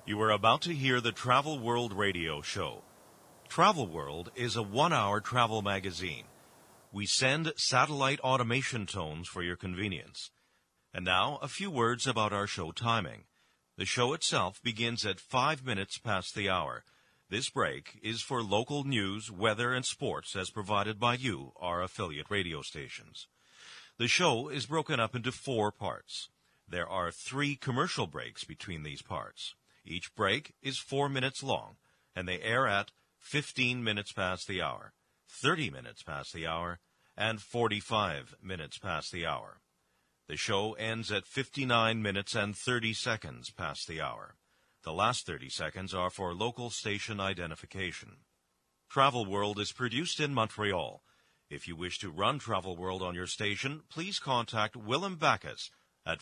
You are about to hear the Travel World radio show. Travel World is a one-hour travel magazine. We send satellite automation tones for your convenience. And now, a few words about our show timing. The show itself begins at 5 minutes past the hour. This break is for local news, weather, and sports as provided by you, our affiliate radio stations. The show is broken up into 4 parts. There are 3 commercial breaks between these parts. Each break is 4 minutes long, and they air at 15 minutes past the hour, 30 minutes past the hour, and 45 minutes past the hour. The show ends at 59 minutes and 30 seconds past the hour. The last 30 seconds are for local station identification. Travel World is produced in Montreal. If you wish to run Travel World on your station, please contact Willem Backus at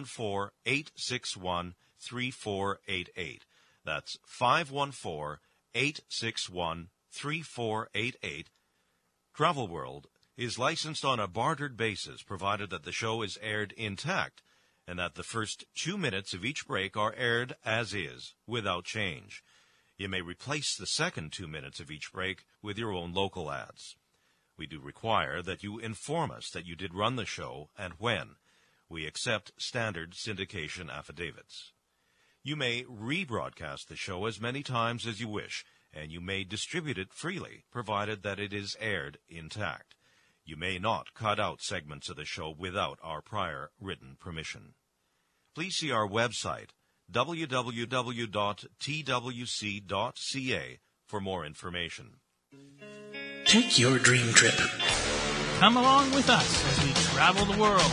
514-861-3488. That's 514-861-3488. Travel World is licensed on a bartered basis, provided that the show is aired intact and that the first 2 minutes of each break are aired as is, without change. You may replace the second 2 minutes of each break with your own local ads. We do require that you inform us that you did run the show and when. We accept standard syndication affidavits. You may rebroadcast the show as many times as you wish, and you may distribute it freely, provided that it is aired intact. You may not cut out segments of the show without our prior written permission. Please see our website, www.twc.ca, for more information. Take your dream trip. Come along with us as we travel the world.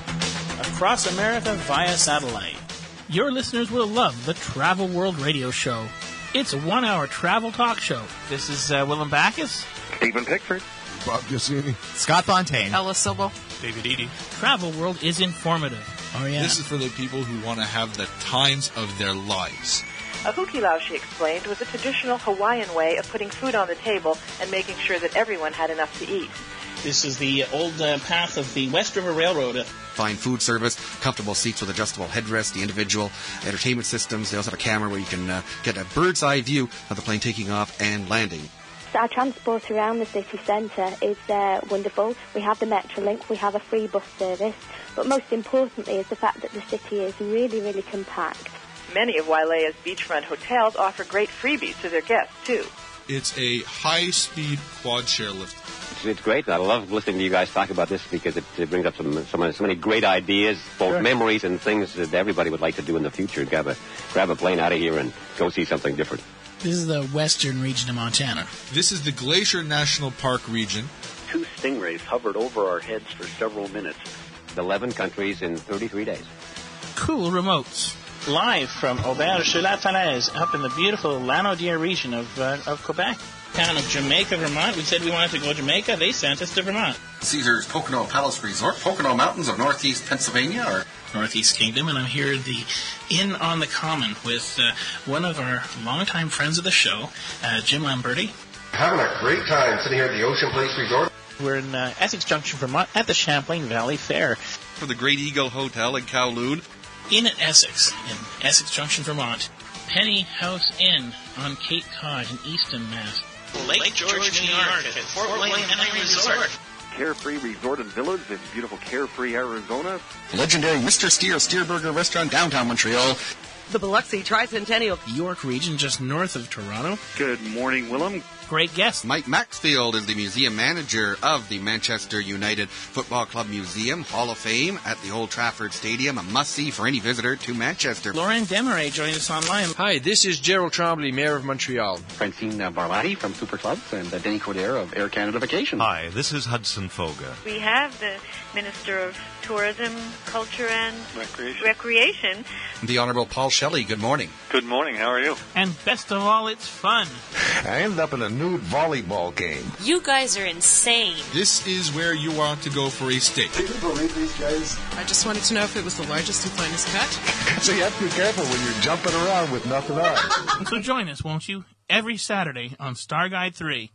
Across America via satellite. Your listeners will love the Travel World radio show. It's a one-hour travel talk show. This is Willem Backus, Stephen Pickford, Bob Giacini, Scott Fontaine, Ella Silva, David Eady. Travel World is informative. Oh, yeah. This is for the people who want to have the times of their lives. A hukilau, she explained, was a traditional Hawaiian way of putting food on the table and making sure that everyone had enough to eat. This is the old path of the West River Railroad. fine food service, comfortable seats with adjustable headrests, the individual entertainment systems. They also have a camera where you can get a bird's eye view of the plane taking off and landing. Our transport around the city centre is wonderful. We have the Metrolink, we have a free bus service, but most importantly is the fact that the city is really, really compact. Many of Wailea's beachfront hotels offer great freebies to their guests, too. It's a high-speed quad share lift. It's great. I love listening to you guys talk about this because it brings up so many great ideas, both memories and things that everybody would like to do in the future. Grab a plane out of here and go see something different. This is the western region of Montana. This is the Glacier National Park region. 2 stingrays hovered over our heads for several minutes. 11 countries in 33 days. Cool remotes. Live from Auberge-sur-la-Falaise, up in the beautiful Lanaudière region of Quebec. Town of Jamaica, Vermont. We said we wanted to go to Jamaica. They sent us to Vermont. Caesar's Pocono Palace Resort, Pocono Mountains of Northeast Pennsylvania, or Northeast Kingdom, and I'm here at the Inn on the Common with one of our longtime friends of the show, Jim Lamberti. Having a great time sitting here at the Ocean Place Resort. We're in Essex Junction, Vermont, at the Champlain Valley Fair. For the Great Eagle Hotel in Kowloon. Inn at Essex, in Essex Junction, Vermont. Penny House Inn on Cape Cod in Easton, Mass. Lake George, New York, at Fort Wayne Henry Resort. Carefree Resort and Village in beautiful Carefree, Arizona. legendary Mr. Steerburger Restaurant, downtown Montreal. the Biloxi Tricentennial York region, just north of Toronto. Good morning, Willem. Great guest. Mike Maxfield is the museum manager of the Manchester United Football Club Museum, Hall of Fame at the Old Trafford Stadium, a must-see for any visitor to Manchester. Lauren Desmarais joined us online. Hi, this is Gerald Tremblay, Mayor of Montreal. Francine Barlatti from Super Clubs and Denny Coderre of Air Canada Vacations. Hi, this is Hudson Foga. We have the Minister of Tourism, Culture and Recreation. The Honourable Paul Shelley, good morning. Good morning, how are you? And best of all, it's fun. I ended up in a nude volleyball game. You guys are insane. This is where you want to go for a steak. Can you believe these guys? I just wanted to know if it was the largest and finest cut. So you have to be careful when you're jumping around with nothing on. So join us, won't you? Every Saturday on Starguide 3.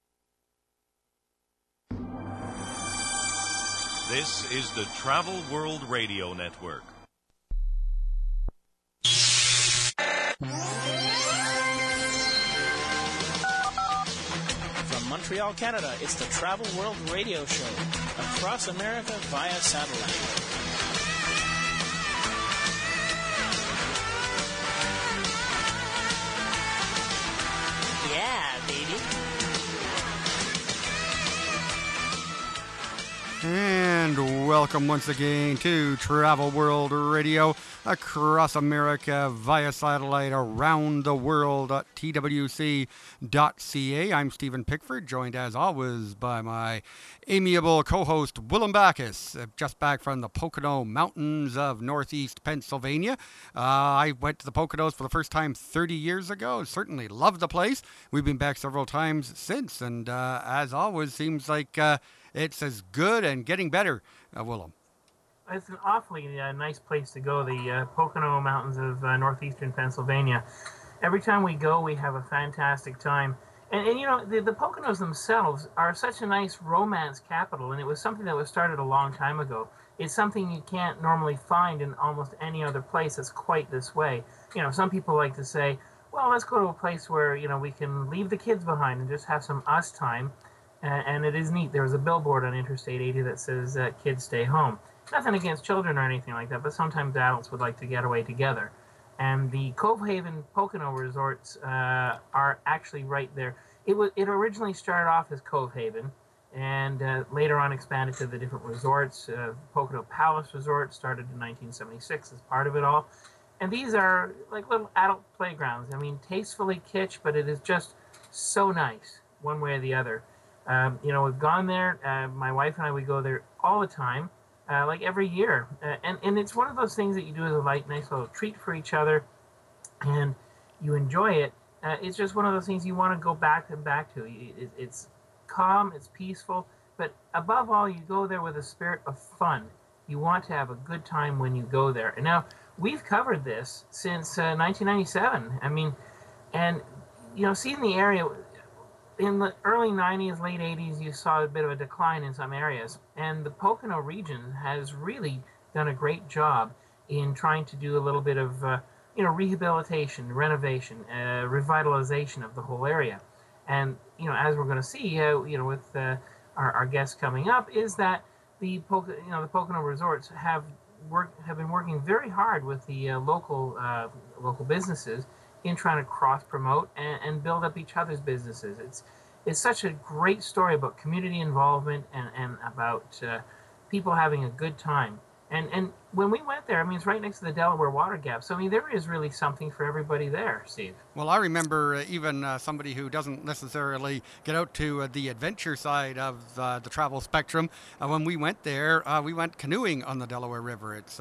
This is the Travel World Radio Network. Montreal, Canada, it's the Travel World Radio Show, across America via satellite. Yeah, baby. And welcome once again to Travel World Radio, across America via satellite, around the world at twc.ca. I'm Stephen Pickford, joined as always by my amiable co-host Willem Backus, just back from the Pocono Mountains of northeast Pennsylvania. I went to the Poconos for the first time 30 years ago. Certainly loved the place. We've been back several times since, and as always, seems like it's as good and getting better, Willem. It's an awfully nice place to go, the Pocono Mountains of northeastern Pennsylvania. Every time we go, we have a fantastic time. And you know, the Poconos themselves are such a nice romance capital, and it was something that was started a long time ago. It's something you can't normally find in almost any other place that's quite this way. You know, some people like to say, well, let's go to a place where, you know, we can leave the kids behind and just have some us time. And it is neat. There was a billboard on Interstate 80 that says, kids stay home. Nothing against children or anything like that, but sometimes adults would like to get away together. And the Cove Haven Pocono resorts are actually right there. It originally started off as Cove Haven, and later on expanded to the different resorts. Pocono Palace Resort started in 1976 as part of it all. And these are like little adult playgrounds. I mean, tastefully kitsch, but it is just so nice, one way or the other. You know, we've gone there. My wife and I, we go there all the time. Like every year, and it's one of those things that you do as a nice little treat for each other, and you enjoy it. It's just one of those things you want to go back and back to. It's calm, it's peaceful, but above all, you go there with a spirit of fun. You want to have a good time when you go there. And now we've covered this since 1997. I mean, and you know, seeing the area. In the early 90s, late 80s, you saw a bit of a decline in some areas. And the Pocono region has really done a great job in trying to do a little bit of, rehabilitation, renovation, revitalization of the whole area. And, you know, as we're going to see, with our guests coming up, is that the Pocono resorts have been working very hard with the local businesses in trying to cross-promote and build up each other's businesses. It's such a great story about community involvement and about people having a good time. And when we went there, I mean, it's right next to the Delaware Water Gap. So, I mean, there is really something for everybody there, Steve. Well, I remember even somebody who doesn't necessarily get out to the adventure side of the travel spectrum. When we went there, we went canoeing on the Delaware River. It's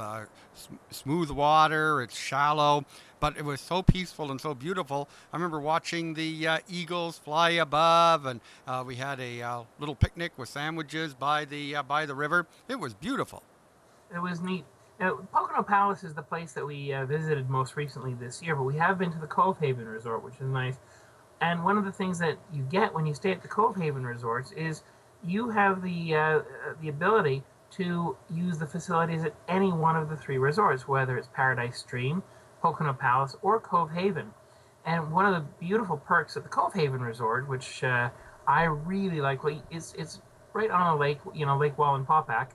smooth water, it's shallow, but it was so peaceful and so beautiful. I remember watching the eagles fly above, and we had a little picnic with sandwiches by the river. It was beautiful. It was neat. Pocono Palace is the place that we visited most recently this year, but we have been to the Cove Haven Resort, which is nice. And one of the things that you get when you stay at the Cove Haven Resorts is you have the ability to use the facilities at any one of the three resorts, whether it's Paradise Stream, Pocono Palace, or Cove Haven. And one of the beautiful perks at the Cove Haven Resort, which I really like, it's right on a lake, Lake Wallenpaupack,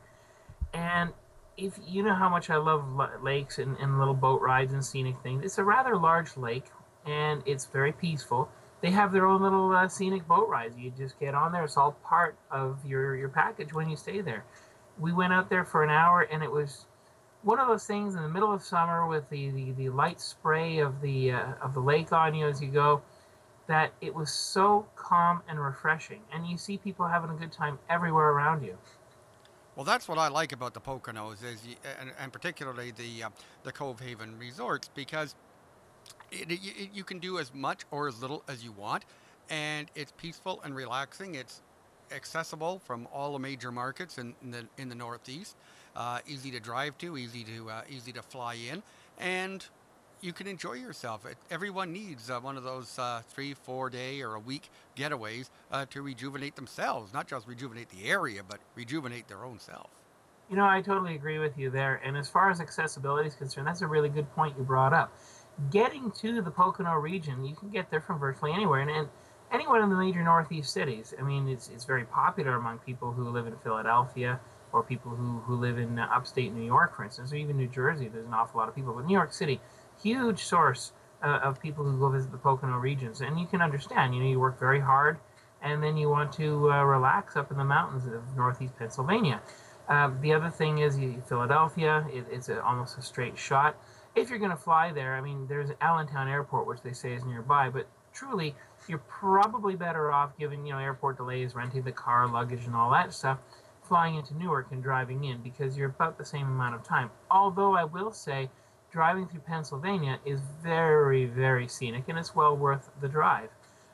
and if you know how much I love lakes and little boat rides and scenic things, it's a rather large lake, and it's very peaceful. They have their own little scenic boat rides. You just get on there. It's all part of your package when you stay there. We went out there for an hour, and it was one of those things in the middle of summer with the light spray of the lake on you as you go, that it was so calm and refreshing. And you see people having a good time everywhere around you. Well, that's what I like about the Poconos, and particularly the Cove Haven resorts, because you can do as much or as little as you want, and it's peaceful and relaxing. It's accessible from all the major markets in the Northeast. Easy to drive to, easy to fly in, and you can enjoy yourself. Everyone needs one of those 3-4 day or a week getaways to rejuvenate themselves, not just rejuvenate the area, but rejuvenate their own self. You know, I totally agree with you there. And as far as accessibility is concerned, that's a really good point you brought up. Getting to the Pocono region, you can get there from virtually anywhere. And anyone in the major Northeast cities. I mean, it's very popular among people who live in Philadelphia or people who live in upstate New York, for instance, or even New Jersey. There's an awful lot of people. But New York City, huge source of people who go visit the Pocono regions. And you can understand, you work very hard, and then you want to relax up in the mountains of Northeast Pennsylvania. The other thing is Philadelphia. It's almost a straight shot. If you're going to fly there, I mean, there's Allentown Airport, which they say is nearby, but truly, you're probably better off, given airport delays, renting the car, luggage, and all that stuff, flying into Newark and driving in, because you're about the same amount of time. Although I will say, driving through Pennsylvania is very, very scenic, and it's well worth the drive.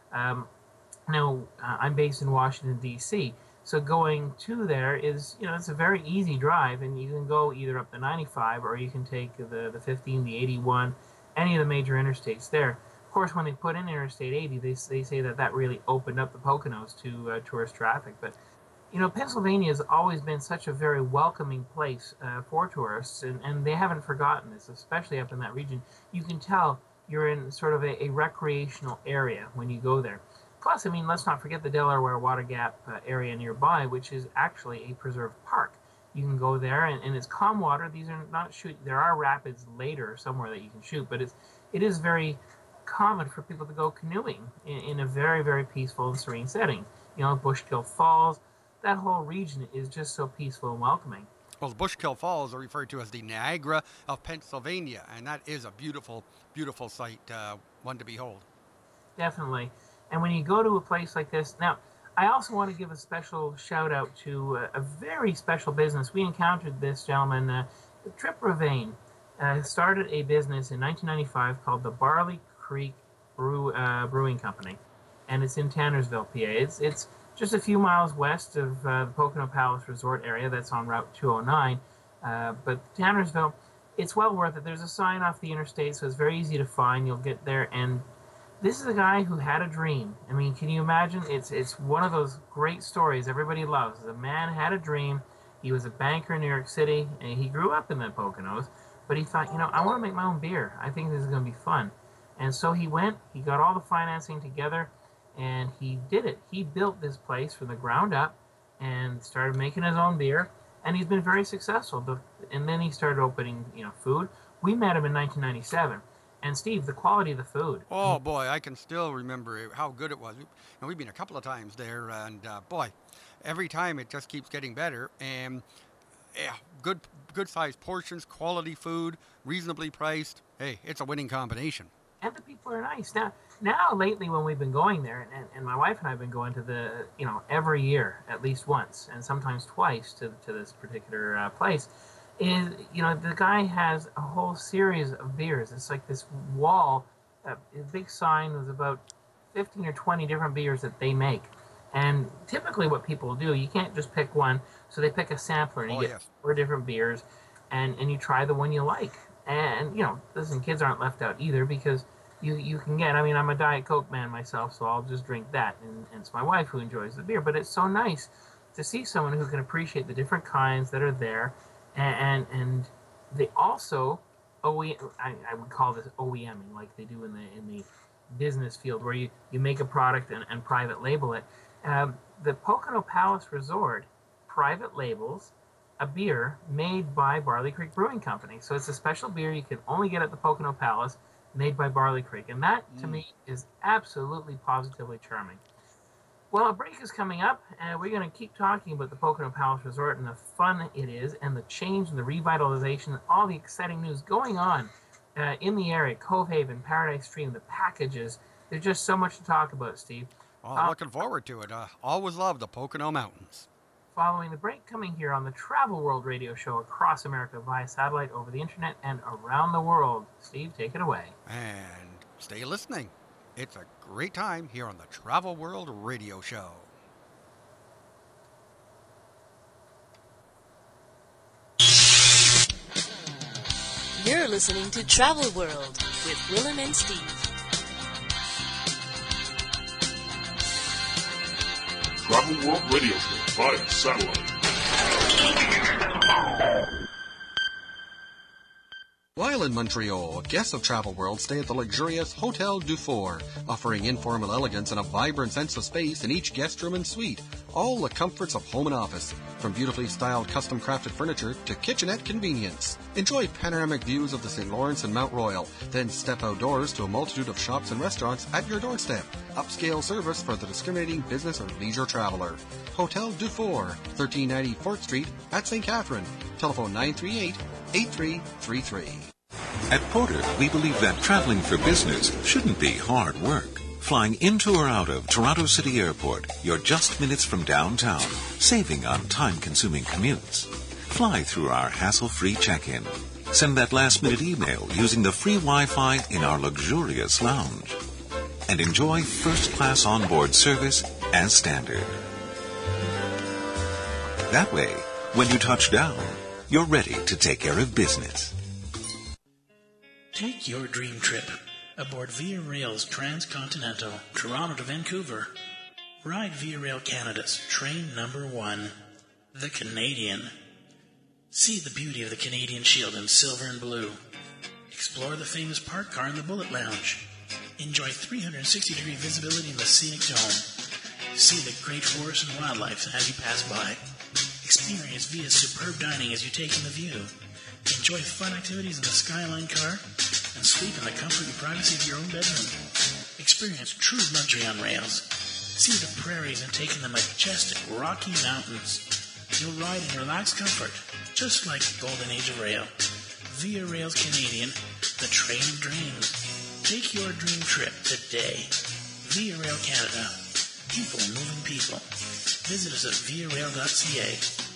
Now, I'm based in Washington, D.C., so going to there is, it's a very easy drive, and you can go either up the 95 or you can take the 15, the 81, any of the major interstates there. Of course, when they put in Interstate 80, they say that really opened up the Poconos to tourist traffic. But, Pennsylvania has always been such a very welcoming place for tourists, and they haven't forgotten this, especially up in that region. You can tell you're in sort of a recreational area when you go there. Plus, I mean, let's not forget the Delaware Water Gap area nearby, which is actually a preserved park. You can go there, and it's calm water. These are not there are rapids later somewhere that you can shoot, but it is very common for people to go canoeing in a very, very peaceful and serene setting. Bushkill Falls, that whole region is just so peaceful and welcoming. Well, the Bushkill Falls are referred to as the Niagara of Pennsylvania, and that is a beautiful, beautiful sight, one to behold. Definitely. And when you go to a place like this, now, I also want to give a special shout out to a very special business. We encountered this gentleman, Trip Ravane, started a business in 1995 called the Barley Creek Brewing Company, and it's in Tannersville, PA. It's just a few miles west of the Pocono Palace Resort area. That's on Route 209. But Tannersville, it's well worth it. There's a sign off the interstate, so it's very easy to find. You'll get there, and this is a guy who had a dream. I mean, can you imagine? It's one of those great stories everybody loves. The man had a dream. He was a banker in New York City, and he grew up in the Poconos, but he thought, I want to make my own beer. I think this is going to be fun. And so he went, he got all the financing together, and he did it. He built this place from the ground up and started making his own beer, and he's been very successful. And then he started opening, food. We met him in 1997. And Steve, the quality of the food. Oh boy, I can still remember how good it was. And we've been a couple of times there, and boy, every time it just keeps getting better. And good sized portions, quality food, reasonably priced. Hey, it's a winning combination. And the people are nice. Now lately when we've been going there, and my wife and I have been going to the, every year at least once, and sometimes twice to this particular place. Is the guy has a whole series of beers. It's like this wall, a big sign with about 15 or 20 different beers that they make. And typically what people do, you can't just pick one, so they pick a sampler and you get 4 different beers, and you try the one you like. And listen, kids aren't left out either, because you can get, I'm a Diet Coke man myself, so I'll just drink that, and it's my wife who enjoys the beer. But it's so nice to see someone who can appreciate the different kinds that are there. And they also, I would call this OEMing, like they do in the business field, where you make a product and private label it. The Pocono Palace Resort private labels a beer made by Barley Creek Brewing Company. So it's a special beer you can only get at the Pocono Palace, made by Barley Creek. And that, to me, is absolutely positively charming. Well, a break is coming up, and we're going to keep talking about the Pocono Palace Resort and the fun it is, and the change and the revitalization, and all the exciting news going on in the area, Cove Haven, Paradise Stream, the packages. There's just so much to talk about, Steve. Well, I'm looking forward to it. Always love the Pocono Mountains. Following the break, coming here on the Travel World Radio Show across America via satellite, over the internet, and around the world. Steve, take it away. And stay listening. It's a great time here on the Travel World Radio Show. You're listening to Travel World with Willem and Steve. Travel World Radio Show via satellite. While in Montreal, guests of Travel World stay at the luxurious Hotel Dufour, offering informal elegance and a vibrant sense of space in each guest room and suite. All the comforts of home and office, from beautifully styled custom-crafted furniture to kitchenette convenience. Enjoy panoramic views of the St. Lawrence and Mount Royal, then step outdoors to a multitude of shops and restaurants at your doorstep. Upscale service for the discriminating business or leisure traveler. Hotel Dufour, 1390 4th Street at St. Catherine. Telephone 938-8333. At Porter, we believe that traveling for business shouldn't be hard work. Flying into or out of Toronto City Airport, you're just minutes from downtown, saving on time-consuming commutes. Fly through our hassle-free check-in. Send that last-minute email using the free Wi-Fi in our luxurious lounge. And enjoy first-class onboard service as standard. That way, when you touch down, you're ready to take care of business. Take your dream trip aboard Via Rail's Transcontinental, Toronto to Vancouver. Ride Via Rail Canada's train number 1, the Canadian. See the beauty of the Canadian Shield in silver and blue. Explore the famous parked car in the Bullet Lounge. Enjoy 360-degree visibility in the scenic dome. See the great forest and wildlife as you pass by. Experience Via's superb dining as you take in the view. Enjoy fun activities in the Skyline car and sleep in the comfort and privacy of your own bedroom. Experience true luxury on rails. See the prairies and take in the majestic Rocky Mountains. You'll ride in relaxed comfort, just like the golden age of rail. Via Rail's Canadian, the train of dreams. Take your dream trip today. Via Rail Canada. People moving people. Visit us at viarail.ca.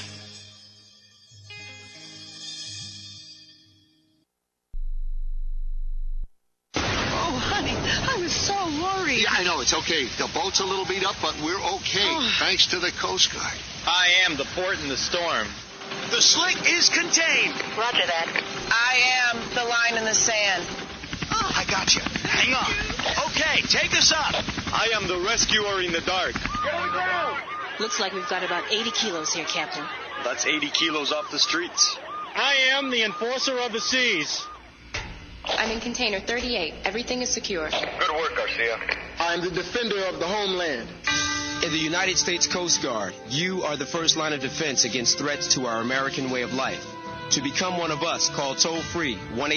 Yeah, I know, it's okay. The boat's a little beat up, but we're okay, thanks to the Coast Guard. I am the port in the storm. The slick is contained. Roger that. I am the line in the sand. I got you. Hang on. Okay, take us up. I am the rescuer in the dark. Get on the ground. Looks like we've got about 80 kilos here, Captain. That's 80 kilos off the streets. I am the enforcer of the seas. I'm in container 38. Everything is secure. Good work, Garcia. I'm the defender of the homeland. In the United States Coast Guard, you are the first line of defense against threats to our American way of life. To become one of us, call toll-free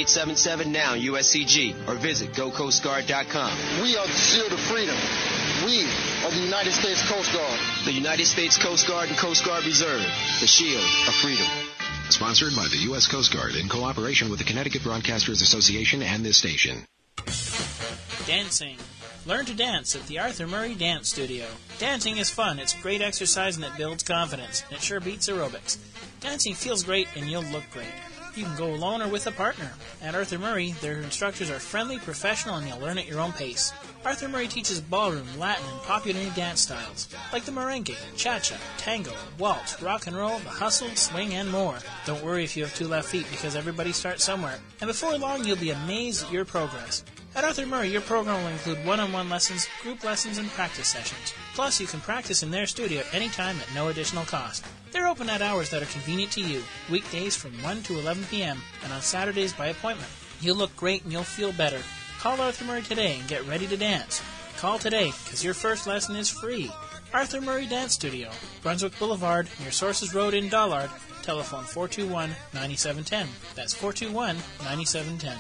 1-877-NOW-USCG or visit gocoastguard.com. We are the shield of freedom. We are the United States Coast Guard. The United States Coast Guard and Coast Guard Reserve, the shield of freedom. Sponsored by the U.S. Coast Guard in cooperation with the Connecticut Broadcasters Association and this station. Dancing. Learn to dance at the Arthur Murray Dance Studio. Dancing is fun, it's great exercise, and it builds confidence. And it sure beats aerobics. Dancing feels great, and you'll look great. You can go alone or with a partner. At Arthur Murray, their instructors are friendly, professional, and you'll learn at your own pace. Arthur Murray teaches ballroom, Latin, and popular dance styles, like the merengue, cha-cha, tango, waltz, rock and roll, the hustle, swing, and more. Don't worry if you have two left feet, because everybody starts somewhere. And before long, you'll be amazed at your progress. At Arthur Murray, your program will include one-on-one lessons, group lessons, and practice sessions. Plus, you can practice in their studio anytime at no additional cost. They're open at hours that are convenient to you, weekdays from 1 to 11 p.m., and on Saturdays by appointment. You'll look great and you'll feel better. Call Arthur Murray today and get ready to dance. Call today, because your first lesson is free. Arthur Murray Dance Studio, Brunswick Boulevard, near Sources Road in Dollard. Telephone 421-9710. That's 421-9710.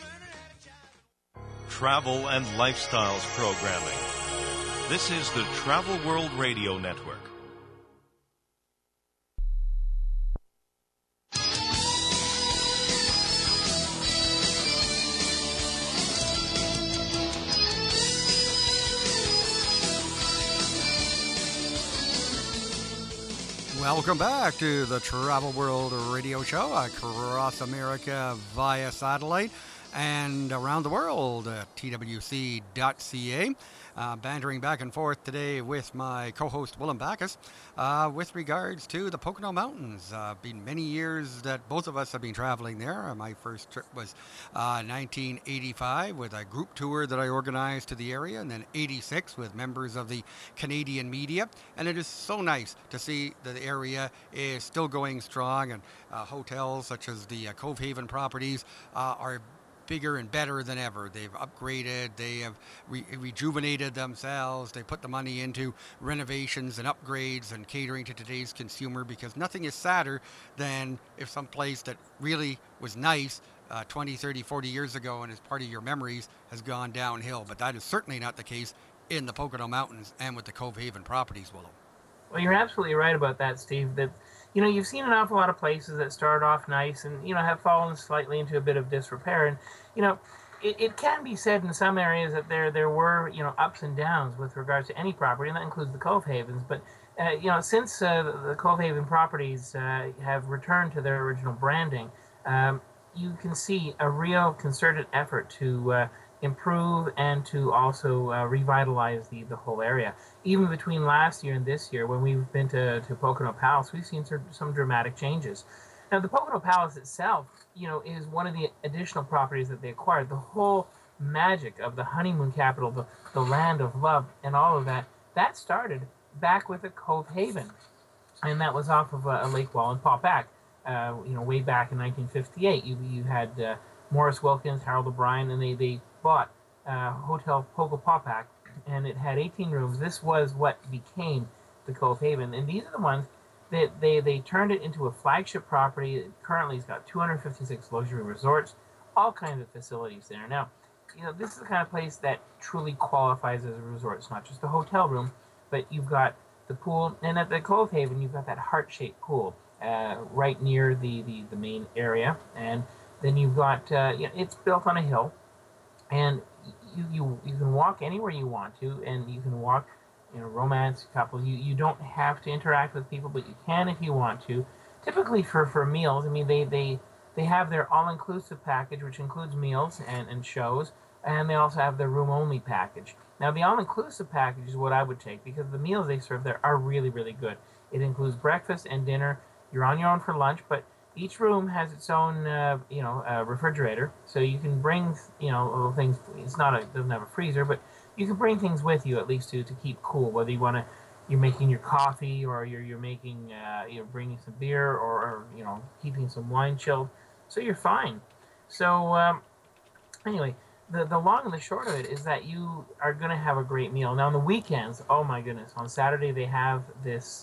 Travel and lifestyles programming. This is the Travel World Radio Network. Welcome back to the Travel World Radio Show across America via satellite. and around the world at twc.ca. Bantering back and forth today with my co-host Willem Backus with regards to the Pocono Mountains. Been many years that both of us have been traveling there. My first trip was 1985 with a group tour that I organized to the area, and then 86 with members of the Canadian media. And it is so nice to see that the area is still going strong, and hotels such as the Cove Haven properties are bigger and better than ever. They've upgraded, they have rejuvenated themselves, they put the money into renovations and upgrades and catering to today's consumer, because nothing is sadder than if some place that really was nice 20, 30, 40 years ago and is part of your memories has gone downhill. But that is certainly not the case in the Pocono Mountains and with the Cove Haven properties, Willow. Well, you're absolutely right about that, Steve. That, you know, you've seen an awful lot of places that start off nice and, you know, have fallen slightly into a bit of disrepair. And, you know, it can be said in some areas that there were, you know, ups and downs with regards to any property, and that includes the Cove Havens. But, you know, since the Cove Haven properties have returned to their original branding, you can see a real concerted effort to improve and to also revitalize the whole area. Even between last year and this year, when we've been to Pocono Palace, we've seen some dramatic changes. Now, the Pocono Palace itself, you know, is one of the additional properties that they acquired. The whole magic of the honeymoon capital, the land of love, and all of that, that started back with the Cove Haven, and that was off of Lake Wallenpaupack. You know, way back in 1958, you had Morris Wilkins, Harold O'Brien, and they bought Hotel Pocopaupack, and it had 18 rooms. This was what became the Cove Haven, and these are the ones that they turned it into a flagship property. Currently, it's got 256 luxury resorts, all kinds of facilities there. Now, you know, this is the kind of place that truly qualifies as a resort. It's not just a hotel room, but you've got the pool, and at the Cove Haven, you've got that heart-shaped pool right near the main area, and then you've got you know, it's built on a hill, and you can walk anywhere you want to, and you can walk, you know, romance couples. You don't have to interact with people, but you can if you want to. Typically for meals, I mean, they have their all-inclusive package, which includes meals and shows, and they also have their room-only package. Now, the all-inclusive package is what I would take, because the meals they serve there are really, really good. It includes breakfast and dinner. You're on your own for lunch, but each room has its own, you know, refrigerator, so you can bring, you know, little things. It doesn't have a freezer, but you can bring things with you at least to keep cool. Whether you're making your coffee, or you're making, you're bringing some beer, or you know, keeping some wine chilled, so you're fine. So anyway, the long and the short of it is that you are going to have a great meal. Now on the weekends, oh my goodness, on Saturday they have this.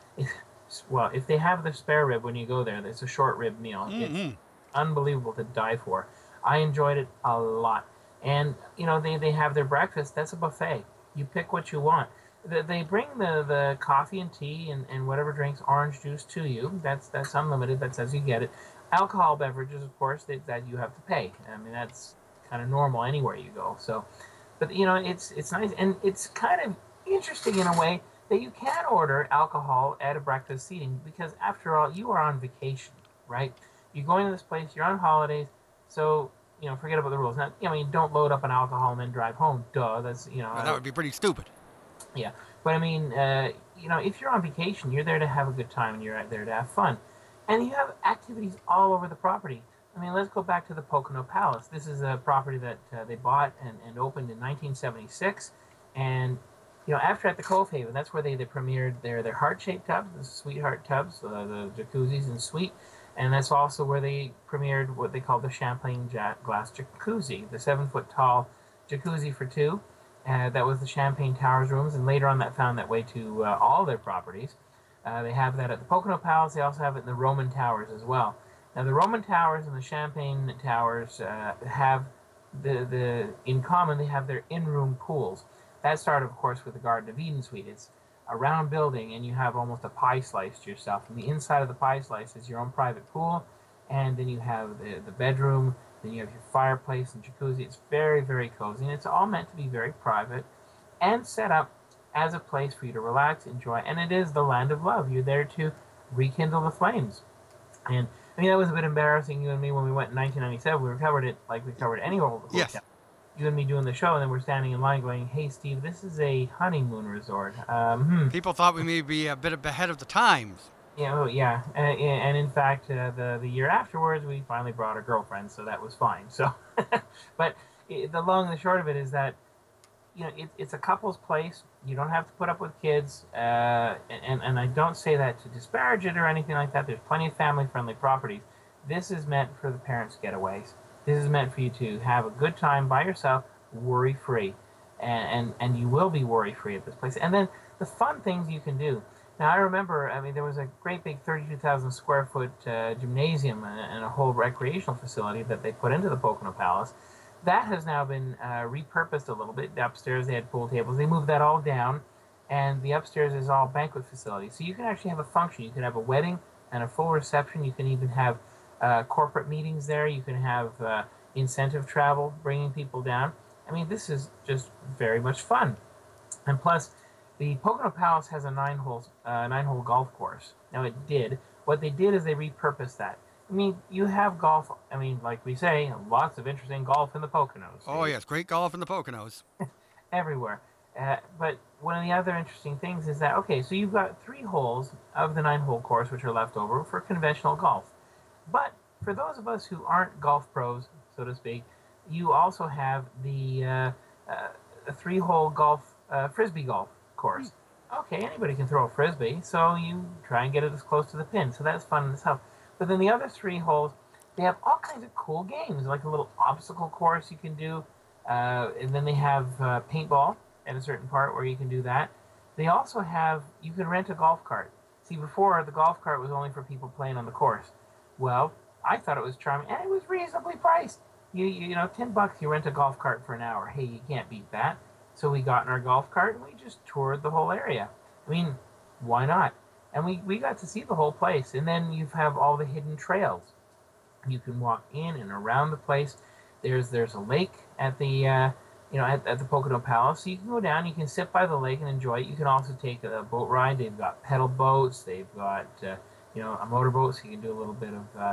Well, if they have the spare rib when you go there, it's a short rib meal. Mm-hmm. It's unbelievable to die for. I enjoyed it a lot. And, you know, they have their breakfast. That's a buffet. You pick what you want. They bring the coffee and tea and whatever drinks, orange juice to you. That's unlimited. That's as you get it. Alcohol beverages, of course, that you have to pay. I mean, that's kind of normal anywhere you go. So, but, you know, it's nice. And it's kind of interesting in a way that you can order alcohol at a breakfast seating, because after all, you are on vacation, right? You're going to this place, you're on holidays, so, you know, forget about the rules. Now, I mean, don't load up an alcohol and then drive home. Duh, that's, you know. Well, that would be pretty stupid. Yeah, but I mean, you know, if you're on vacation, you're there to have a good time, and you're there to have fun. And you have activities all over the property. I mean, let's go back to the Pocono Palace. This is a property that they bought and opened in 1976, and you know, after at the Cove Haven, that's where they premiered their heart-shaped tubs, the sweetheart tubs, the jacuzzis and suite, and that's also where they premiered what they call the champagne glass jacuzzi, the 7-foot-tall jacuzzi for two. That was the Champagne Towers rooms, and later on that found that way to all their properties. They have that at the Pocono Palace. They also have it in the Roman Towers as well. Now, the Roman Towers and the Champagne Towers have in common, they have their in-room pools. That started, of course, with the Garden of Eden suite. It's a round building, and you have almost a pie slice to yourself. And the inside of the pie slice is your own private pool, and then you have the bedroom, then you have your fireplace and jacuzzi. It's very, very cozy, and it's all meant to be very private and set up as a place for you to relax, enjoy, and it is the land of love. You're there to rekindle the flames. And I mean, that was a bit embarrassing, you and me, when we went in 1997. We covered it like we covered any old hotel. Yes. You and me doing the show, and then we're standing in line going, "Hey, Steve, this is a honeymoon resort." People thought we may be a bit ahead of the times. Yeah. And in fact, the year afterwards, we finally brought our girlfriends, so that was fine. So, but the long and the short of it is that, it's a couple's place. You don't have to put up with kids, and I don't say that to disparage it or anything like that. There's plenty of family-friendly properties. This is meant for the parents' getaways. This is meant for you to have a good time by yourself, worry-free, and you will be worry-free at this place. And then the fun things you can do. Now, I remember, there was a great big 32,000 square foot gymnasium and a whole recreational facility that they put into the Pocono Palace. That has now been repurposed a little bit. Upstairs, they had pool tables. They moved that all down, and the upstairs is all banquet facility. So you can actually have a function. You can have a wedding and a full reception. You can even have corporate meetings there. You can have incentive travel, bringing people down. This is just very much fun. And plus, the Pocono Palace has a nine-hole golf course. Now, what they did is they repurposed that. You have golf, like we say, lots of interesting golf in the Poconos. Oh, yes, great golf in the Poconos. Everywhere. But one of the other interesting things is that, so you've got 3 holes of the 9-hole course which are left over for conventional golf. But for those of us who aren't golf pros, so to speak, you also have the 3-hole golf, frisbee golf course. Okay, anybody can throw a frisbee, so you try and get it as close to the pin. So that's fun in itself. But then the other 3 holes, they have all kinds of cool games, like a little obstacle course you can do, and then they have paintball at a certain part where you can do that. They also have, you can rent a golf cart. See, before, the golf cart was only for people playing on the course. Well, I thought it was charming, and it was reasonably priced. You know, $10 you rent a golf cart for an hour. Hey, you can't beat that. So we got in our golf cart, and we just toured the whole area. Why not? And we got to see the whole place. And then you have all the hidden trails. You can walk in and around the place. There's a lake at the at the Pocono Palace. So you can go down. You can sit by the lake and enjoy it. You can also take a boat ride. They've got pedal boats. They've got a motorboat, so you can do a little bit of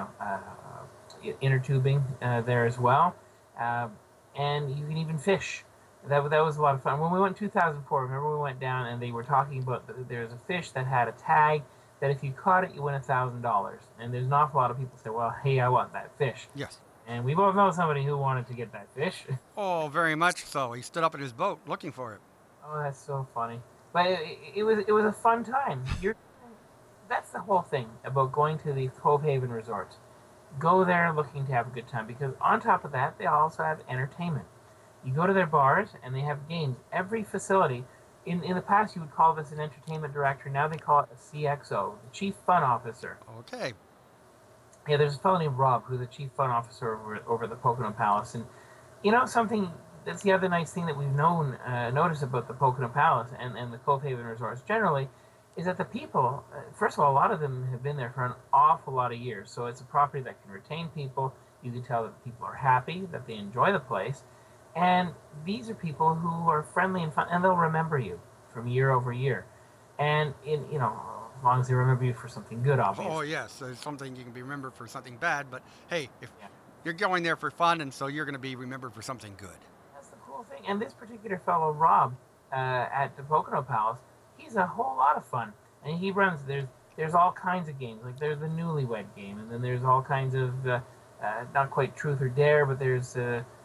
inner tubing there as well. And you can even fish. That was a lot of fun. When we went in 2004, remember we went down and they were talking about there's a fish that had a tag that if you caught it, you win $1,000. And there's an awful lot of people say, well, hey, I want that fish. Yes. And we both know somebody who wanted to get that fish. Oh, very much so. He stood up in his boat looking for it. Oh, that's so funny. But it was a fun time. That's the whole thing about going to the Cove Haven resorts. Go there looking to have a good time, because on top of that, they also have entertainment. You go to their bars, and they have games. Every facility, in the past you would call this an entertainment director, now they call it a CXO, the Chief Fun Officer. Okay. Yeah, there's a fellow named Rob, who's the Chief Fun Officer over at the Pocono Palace. And something that's the other nice thing that we've noticed about the Pocono Palace and the Cove Haven resorts generally, is that the people, first of all, a lot of them have been there for an awful lot of years. So it's a property that can retain people. You can tell that the people are happy, that they enjoy the place. And these are people who are friendly and fun, and they'll remember you from year over year. And as long as they remember you for something good, obviously. Oh, yes. There's something you can be remembered for something bad, but hey, if you're going there for fun, and so you're going to be remembered for something good. That's the cool thing. And this particular fellow, Rob, at the Pocono Palace, he's a whole lot of fun. And he runs, there's all kinds of games. Like there's the Newlywed game, and then there's all kinds of, not quite truth or dare, but there's,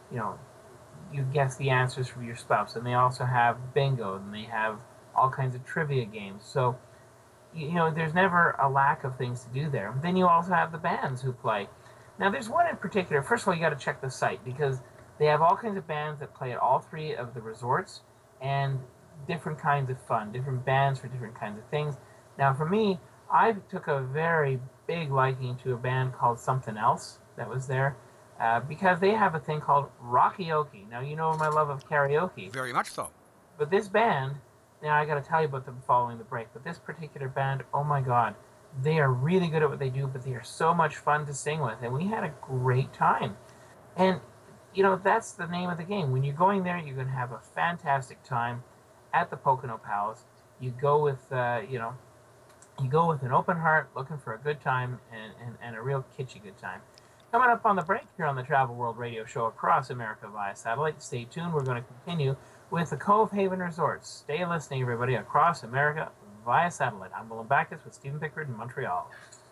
you guess the answers for your spouse. And they also have bingo, and they have all kinds of trivia games. So, there's never a lack of things to do there. Then you also have the bands who play. Now, there's one in particular. First of all, you got to check the site, because they have all kinds of bands that play at all 3 of the resorts, and different kinds of fun, different bands for different kinds of things. Now, for me, I took a very big liking to a band called Something Else that was there. Because they have a thing called Rockyoke. Now, you know my love of karaoke. Very much so. But this band, now I got to tell you about them following the break, but this particular band, oh my God, they are really good at what they do, but they are so much fun to sing with, and we had a great time. And, that's the name of the game. When you're going there, you're going to have a fantastic time at the Pocono Palace. You go with, You go with an open heart, looking for a good time and a real kitschy good time. Coming up on the break here on the Travel World Radio Show across America via satellite. Stay tuned. We're going to continue with the Cove Haven Resorts. Stay listening, everybody, across America via satellite. I'm Willem Backus with Stephen Pickard in Montreal.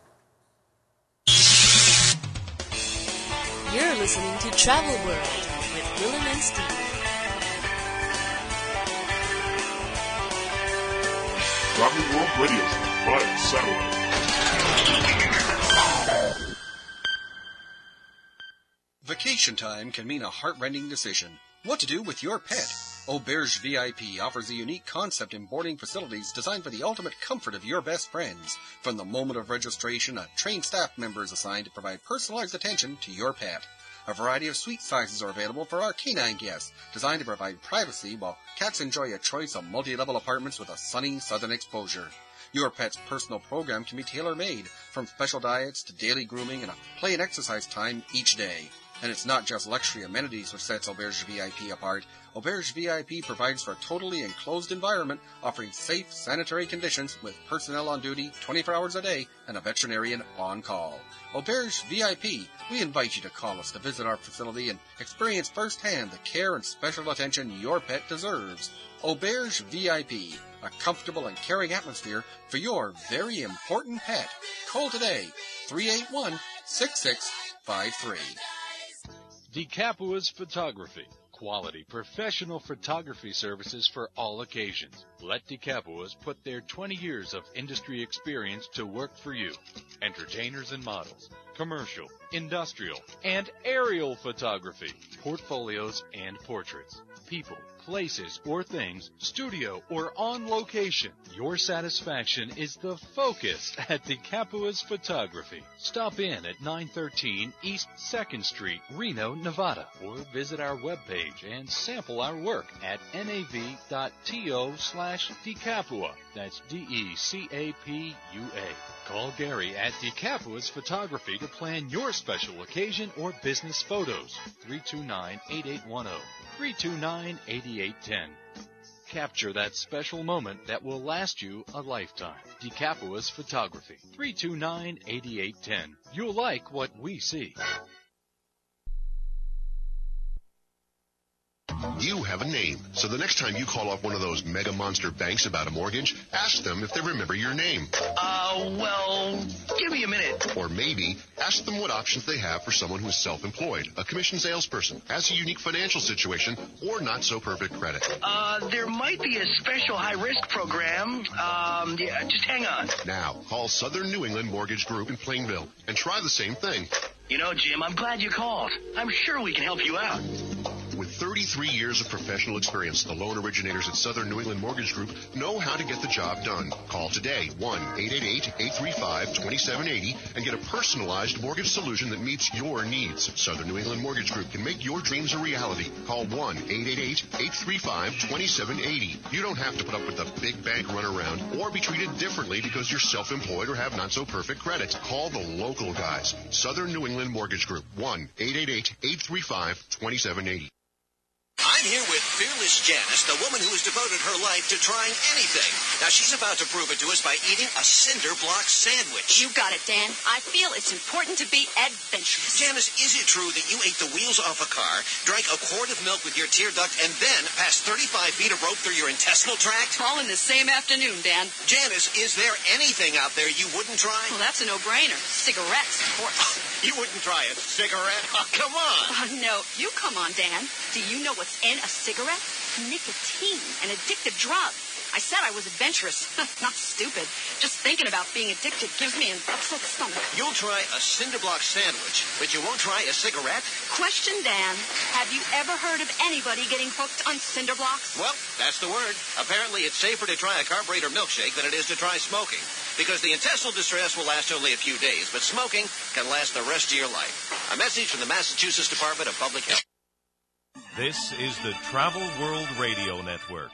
You're listening to Travel World with Willem and Steve. Travel World Radio Show via satellite. Vacation time can mean a heart-rending decision. What to do with your pet? Auberge VIP offers a unique concept in boarding facilities designed for the ultimate comfort of your best friends. From the moment of registration, a trained staff member is assigned to provide personalized attention to your pet. A variety of suite sizes are available for our canine guests, designed to provide privacy while cats enjoy a choice of multi-level apartments with a sunny southern exposure. Your pet's personal program can be tailor-made, from special diets to daily grooming and a play and exercise time each day. And it's not just luxury amenities which sets Auberge VIP apart. Auberge VIP provides for a totally enclosed environment, offering safe, sanitary conditions with personnel on duty 24 hours a day and a veterinarian on call. Auberge VIP, we invite you to call us to visit our facility and experience firsthand the care and special attention your pet deserves. Auberge VIP, a comfortable and caring atmosphere for your very important pet. Call today, 381-6653. DeCapua's Photography. Quality professional photography services for all occasions. Let DeCapua's put their 20 years of industry experience to work for you. Entertainers and models, commercial, industrial, and aerial photography, portfolios and portraits, people, places, or things, studio or on location. Your satisfaction is the focus at DeCapua's Photography. Stop in at 913 East 2nd Street, Reno, Nevada, or visit our webpage and sample our work at nav.to/DeCapua. That's DECAPUA. Call Gary at DeCapua's Photography to plan your special occasion or business photos. 329-8810. 329-8810. Capture that special moment that will last you a lifetime. DeCapua's Photography. 329-8810. You'll like what we see. You have a name, so the next time you call up one of those mega monster banks about a mortgage, ask them if they remember your name. Well, give me a minute. Or maybe ask them what options they have for someone who's self-employed, a commissioned salesperson, has a unique financial situation, or not so perfect credit. There might be a special high-risk program. Yeah, just hang on. Now, call Southern New England Mortgage Group in Plainville and try the same thing. You know, Jim, I'm glad you called. I'm sure we can help you out. With 33 years of professional experience, the loan originators at Southern New England Mortgage Group know how to get the job done. Call today, 1-888-835-2780, and get a personalized mortgage solution that meets your needs. Southern New England Mortgage Group can make your dreams a reality. Call 1-888-835-2780. You don't have to put up with the big bank runaround or be treated differently because you're self-employed or have not-so-perfect credit. Call the local guys. Southern New England Mortgage Group, 1-888-835-2780. I'm here with Fearless Janice, the woman who has devoted her life to trying anything. Now, she's about to prove it to us by eating a cinder block sandwich. You got it, Dan. I feel it's important to be adventurous. Janice, is it true that you ate the wheels off a car, drank a quart of milk with your tear duct, and then passed 35 feet of rope through your intestinal tract? All in the same afternoon, Dan. Janice, is there anything out there you wouldn't try? Well, that's a no-brainer. Cigarettes, of course. You wouldn't try a cigarette? Oh, come on. No. You come on, Dan. Do you know what's in a cigarette? Nicotine, an addictive drug. I said I was adventurous, not stupid. Just thinking about being addicted gives me an upset stomach. You'll try a cinder block sandwich, but you won't try a cigarette? Question, Dan. Have you ever heard of anybody getting hooked on cinder blocks? Well, that's the word. Apparently it's safer to try a carburetor milkshake than it is to try smoking. Because the intestinal distress will last only a few days, but smoking can last the rest of your life. A message from the Massachusetts Department of Public Health. This is the Travel World Radio Network.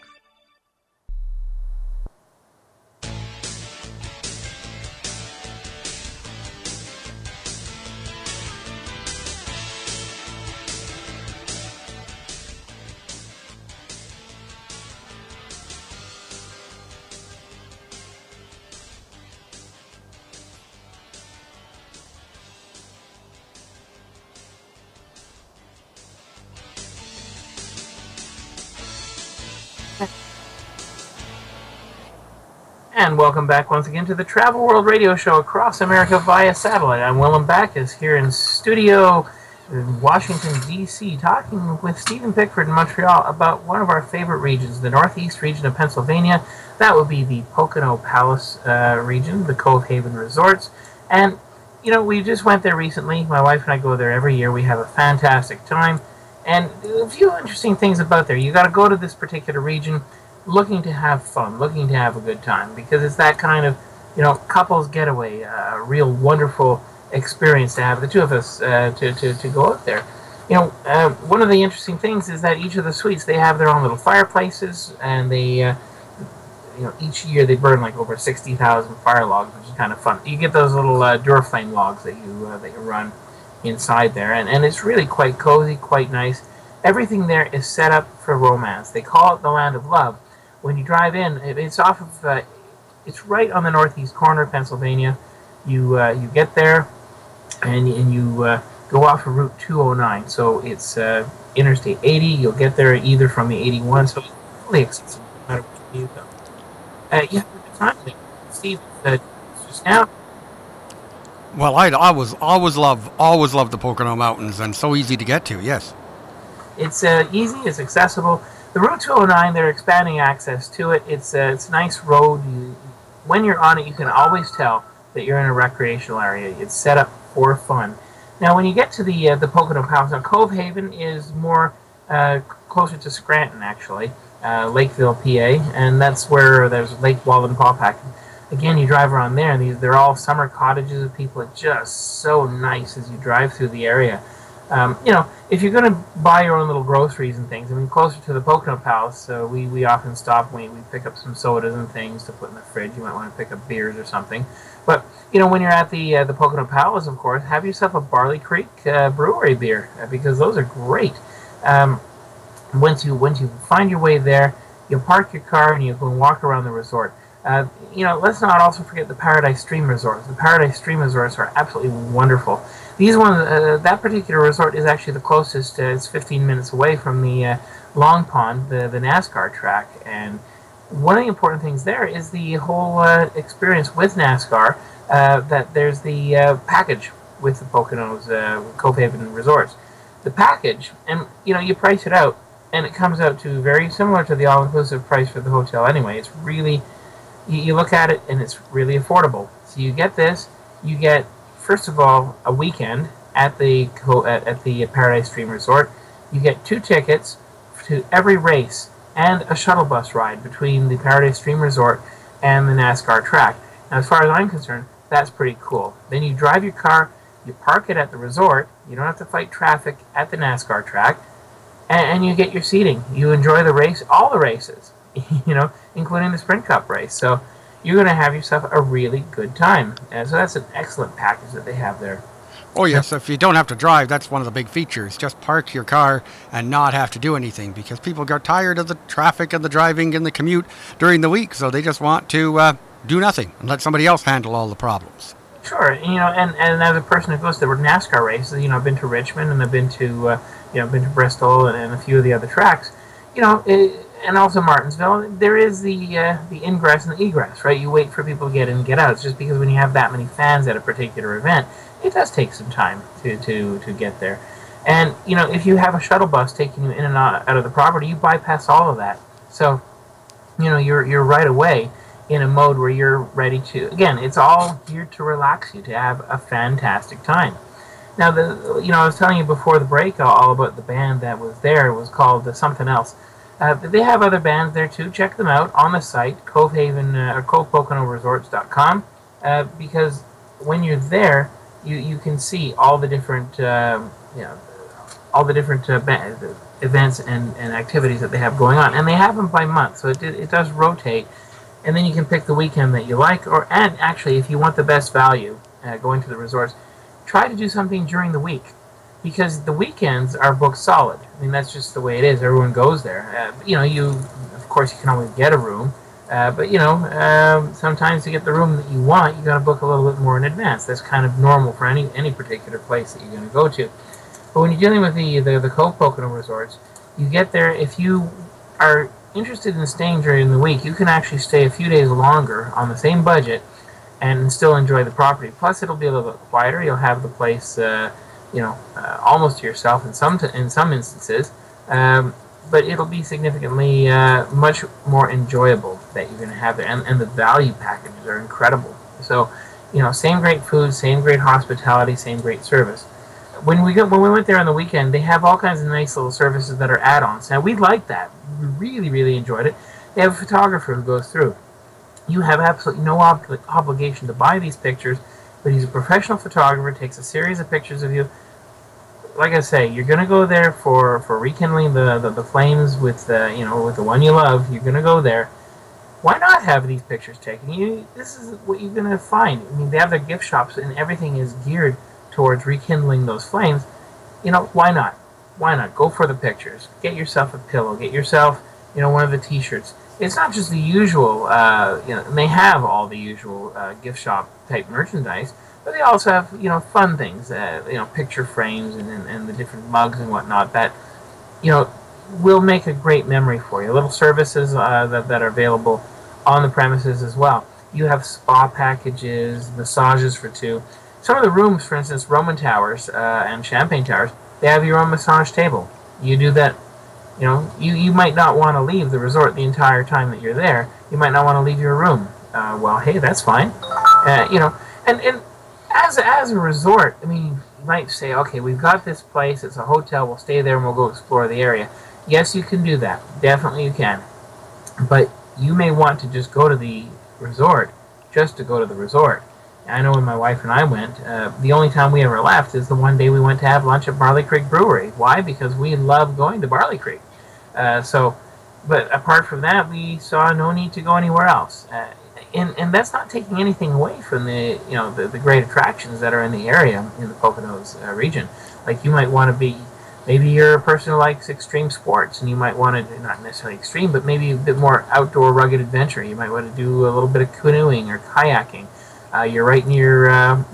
And welcome back once again to the Travel World Radio Show across America via satellite. I'm Willem Backus here in studio in Washington, D.C., talking with Stephen Pickford in Montreal about one of our favorite regions, the northeast region of Pennsylvania. That would be the Pocono Palace region, the Cove Haven Resorts. And, you know, we just went there recently. My wife and I go there every year. We have a fantastic time. And a few interesting things about there. You got to go to this particular region looking to have fun, looking to have a good time, because it's that kind of, you know, couples getaway, a real wonderful experience to have the two of us to go out there. You know, one of the interesting things is that each of the suites, they have their own little fireplaces, and they, you know, each year they burn like over 60,000 fire logs, which is kind of fun. You get those little Duraflame logs that you run inside there, and it's really quite cozy, quite nice. Everything there is set up for romance. They call it the Land of Love. When you drive in, it's off of, it's right on the northeast corner of Pennsylvania. You get there, and you go off of Route 209. So it's Interstate 80. You'll get there either from the 81. So it's really accessible no matter where you go. Yeah, the time there, Steve, just now. Well, I always love the Pocono Mountains, and so easy to get to. Yes, it's easy. It's accessible. The Route 209, they're expanding access to it. It's a nice road. When you're on it, you can always tell that you're in a recreational area. It's set up for fun. Now, when you get to the Pocono Palace, now Cove Haven is more closer to Scranton, actually, Lakeville, PA, and that's where there's Lake Wallenpaupack. Again, you drive around there, and they're all summer cottages of people. It's just so nice as you drive through the area. You know, if you're going to buy your own little groceries and things, I mean, closer to the Pocono Palace, we often stop and we pick up some sodas and things to put in the fridge. You might want to pick up beers or something. But, you know, when you're at the Pocono Palace, of course, have yourself a Barley Creek brewery beer, because those are great. Once you find your way there, you'll park your car and you go and walk around the resort. You know, let's not also forget the Paradise Stream Resorts. The Paradise Stream Resorts are absolutely wonderful. These ones, that particular resort is actually the closest. It's 15 minutes away from the Long Pond, the NASCAR track. And one of the important things there is the whole experience with NASCAR, that there's the package with the Poconos, Cove Haven Resorts. The package, and, you know, you price it out, and it comes out to very similar to the all-inclusive price for the hotel anyway. It's really, you look at it, and it's really affordable. So you get this, you get, first of all, a weekend at the Paradise Stream Resort. You get 2 tickets to every race and a shuttle bus ride between the Paradise Stream Resort and the NASCAR track. Now, as far as I'm concerned, that's pretty cool. Then you drive your car, you park it at the resort, you don't have to fight traffic at the NASCAR track, and you get your seating. You enjoy the race, all the races, you know, including the Sprint Cup race. So you're going to have yourself a really good time. And so that's an excellent package that they have there. Oh, yes. If you don't have to drive, that's one of the big features. Just park your car and not have to do anything, because people get tired of the traffic and the driving and the commute during the week. So they just want to do nothing and let somebody else handle all the problems. Sure. You know, and as a person who goes to the NASCAR races, you know, I've been to Richmond and I've been to, been to Bristol and a few of the other tracks, you know, and also Martinsville. There is the ingress and the egress, right? You wait for people to get in and get out. It's just because when you have that many fans at a particular event, it does take some time to get there. And, you know, if you have a shuttle bus taking you in and out of the property, you bypass all of that. So, you know, you're right away in a mode where you're ready to, again, it's all geared to relax you, to have a fantastic time. Now, I was telling you before the break all about the band that was there. It was called Something Else. They have other bands there too. Check them out on the site, CovePoconoResorts.com, because when you're there, you can see all the different events and activities that they have going on, and they have them by month, so it does rotate, and then you can pick the weekend that you like, and actually, if you want the best value going to the resorts, try to do something during the week, because the weekends are booked solid. I mean, that's just the way it is. Everyone goes there. Of course, you can always get a room, but sometimes to get the room that you want, you got to book a little bit more in advance. That's kind of normal for any particular place that you're going to go to. But when you're dealing with the Cove Pocono Resorts, you get there, if you are interested in staying during the week, you can actually stay a few days longer on the same budget and still enjoy the property. Plus, it'll be a little bit quieter. You'll have the place, almost to yourself in some instances, but it'll be significantly much more enjoyable that you're going to have there, and the value packages are incredible. So, same great food, same great hospitality, same great service. When we went there on the weekend, they have all kinds of nice little services that are add-ons. Now, we liked that. We really, really enjoyed it. They have a photographer who goes through. You have absolutely no obligation to buy these pictures, but he's a professional photographer, takes a series of pictures of you. Like I say, you're going to go there for rekindling the flames with with the one you love. You're going to go there. Why not have these pictures taken? This is what you're going to find. I mean, they have their gift shops, and everything is geared towards rekindling those flames. Why not? Why not? Go for the pictures. Get yourself a pillow. Get yourself, one of the T-shirts. It's not just the usual, and they have all the usual gift shop type merchandise, but they also have, fun things, picture frames and the different mugs and whatnot that, will make a great memory for you. Little services that are available on the premises as well. You have spa packages, massages for two. Some of the rooms, for instance, Roman Towers and Champagne Towers, they have your own massage table. You do that. You might not want to leave the resort the entire time that you're there. You might not want to leave your room. Well, hey, that's fine. And as a resort, I mean, you might say, okay, we've got this place. It's a hotel. We'll stay there and we'll go explore the area. Yes, you can do that. Definitely you can. But you may want to just go to the resort just to go to the resort. I know when my wife and I went, the only time we ever left is the one day we went to have lunch at Barley Creek Brewery. Why? Because we love going to Barley Creek. But apart from that, we saw no need to go anywhere else. And that's not taking anything away from the great attractions that are in the area in the Poconos region. Like you might want to be, maybe you're a person who likes extreme sports, and you might want to, not necessarily extreme, but maybe a bit more outdoor rugged adventure. You might want to do a little bit of canoeing or kayaking. You're right near,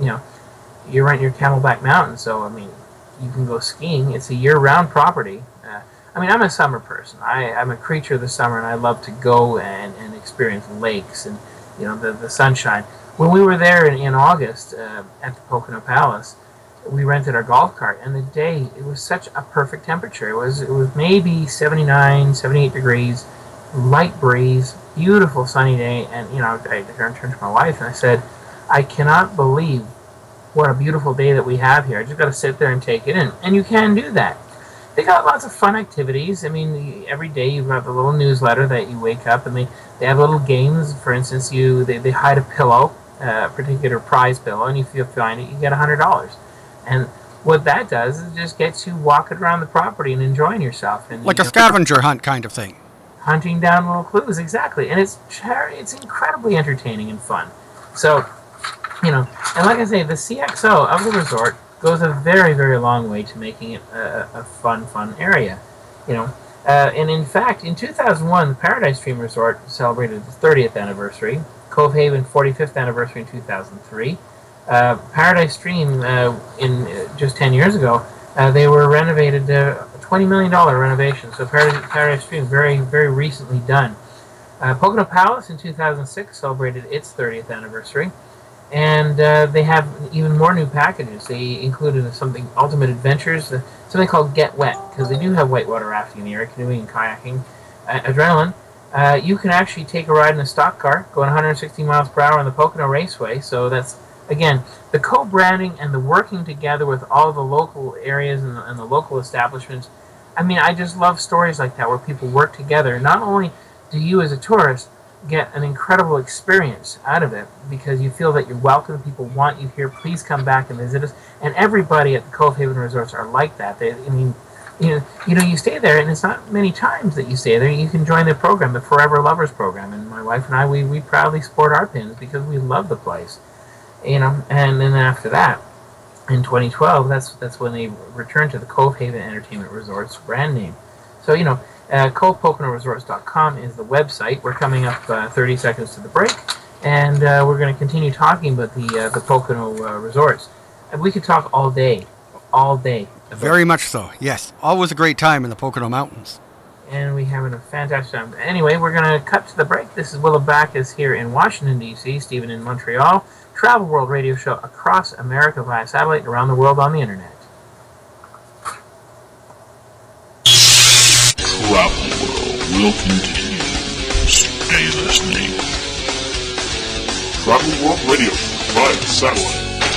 you're right near Camelback Mountain, so I mean, you can go skiing. It's a year-round property. I'm a summer person. I'm a creature of the summer, and I love to go and experience lakes and the sunshine. When we were there in August at the Pocono Palace, we rented our golf cart, and the day, it was such a perfect temperature. It was maybe 79, 78 degrees, light breeze, beautiful sunny day, and I turned to my wife and I said, I cannot believe what a beautiful day that we have here. I just got to sit there and take it in. And you can do that. They got lots of fun activities. I mean, every day you've got the little newsletter that you wake up, and they have little games. For instance, they hide a pillow, a particular prize pillow, and if you find it, you get $100. And what that does is it just gets you walking around the property and enjoying yourself. And like a scavenger hunt kind of thing. Hunting down little clues, exactly. And it's incredibly entertaining and fun. So, and like I say, the CXO of the resort goes a very, very long way to making it a fun area. And in fact, in 2001, the Paradise Stream Resort celebrated its 30th anniversary. Cove Haven 45th anniversary in 2003. Paradise Stream, in just 10 years ago, they were renovated, a $20 million renovation. So Paradise Stream, very, very recently done. Pocono Palace in 2006 celebrated its 30th anniversary. And they have even more new packages. They included something, Ultimate Adventures, something called Get Wet, because they do have whitewater rafting in the area, canoeing and kayaking, adrenaline. You can actually take a ride in a stock car going 160 miles per hour on the Pocono Raceway. So that's, again, the co-branding and the working together with all the local areas and the local establishments. I mean, I just love stories like that where people work together. Not only do you as a tourist get an incredible experience out of it because you feel that you're welcome, people want you here, please come back and visit us. And everybody at the Cove Haven Resorts are like that. You stay there, and it's not many times that you stay there. You can join their program, the Forever Lovers program, and my wife and I, we proudly sport our pins because we love the place. And then after that, in 2012, that's when they returned to the Cove Haven Entertainment Resorts brand name. So, CovePoconoResorts.com is the website. We're coming up 30 seconds to the break, and we're going to continue talking about the Pocono resorts. And we could talk all day. Very much so, yes. Always a great time in the Pocono Mountains. and we're having a fantastic time. Anyway, we're going to cut to the break. This is Willa Backus here in Washington, D.C., Stephen in Montreal. Travel World Radio Show across America via satellite and around the world on the Internet. Travel World will continue. Stay listening. Travel World Radio via satellite.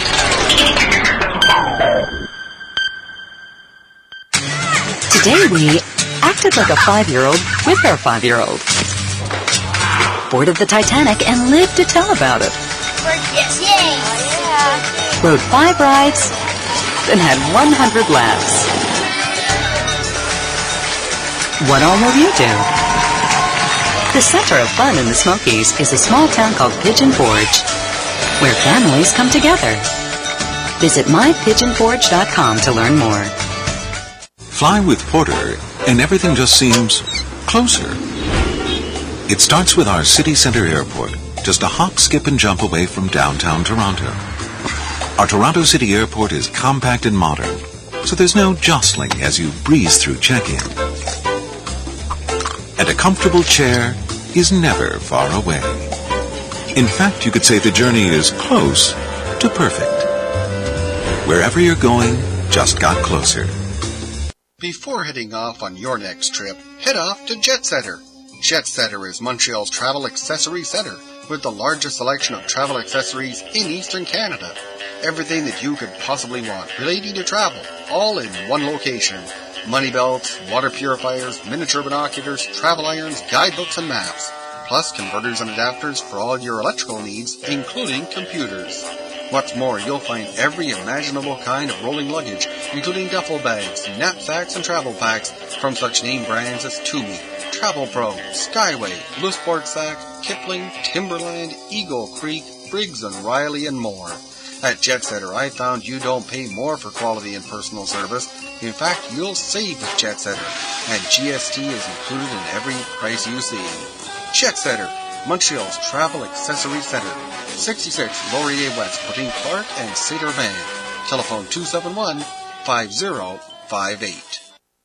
Today we acted like a 5-year-old with our 5-year-old. Boarded the Titanic and lived to tell about it. Yes, yay! Oh, Rode 5 rides, then had 100 laughs. What all will you do? The center of fun in the Smokies is a small town called Pigeon Forge, where families come together. Visit mypigeonforge.com to learn more. Fly with Porter, and everything just seems closer. It starts with our city center airport, just a hop, skip, and jump away from downtown Toronto. Our Toronto City Airport is compact and modern, so there's no jostling as you breeze through check-in. And a comfortable chair is never far away. In fact, you could say the journey is close to perfect. Wherever you're going, just got closer. Before heading off on your next trip, head off to Jet Setter. Jet Setter is Montreal's travel accessory center, with the largest selection of travel accessories in Eastern Canada. Everything that you could possibly want relating to travel, all in one location. Money belts, water purifiers, miniature binoculars, travel irons, guidebooks, and maps. Plus converters and adapters for all your electrical needs, including computers. What's more, you'll find every imaginable kind of rolling luggage, including duffel bags, knapsacks, and travel packs from such name brands as Tumi, Travel Pro, Skyway, Blue Sport Sack, Kipling, Timberland, Eagle Creek, Briggs & Riley, and more. At Jet Setter, I found you don't pay more for quality and personal service. In fact, you'll save with Jet Setter, and GST is included in every price you see. Jet Setter, Montreal's travel accessory center. 66 Laurier West between Clark and Cedar Van. Telephone 271-5058.